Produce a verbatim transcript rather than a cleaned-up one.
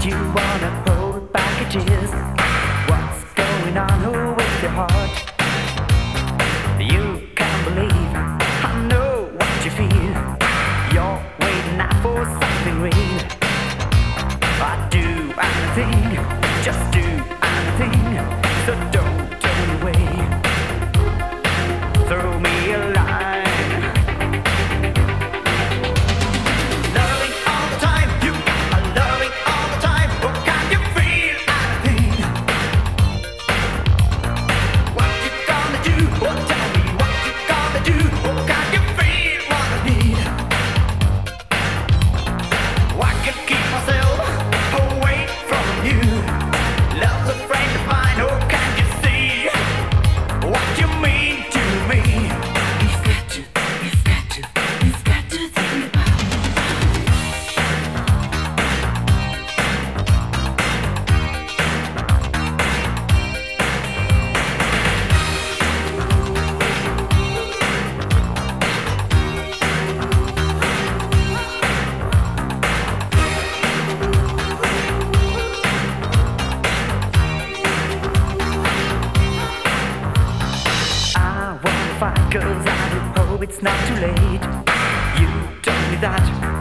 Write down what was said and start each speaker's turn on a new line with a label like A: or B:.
A: you wanna hold back your tears? What's going on oh, with your heart? You can't believe I know what you feel. You're waiting out for something real. I'd do anything, just do anything. So don't turn away. Throw me a line. Loving all the time, you are loving all the time. Oh, can you feel anything? What you gonna do? Oh, tell me what you gonna do. Oh, can you feel what I need? I can keep myself away from you. Love's a friend of mine. Oh, can you see what you mean to me? You've got to, you've got to, you've got to think about. I wanna fight 'cause I do hope it's not too late. You told me that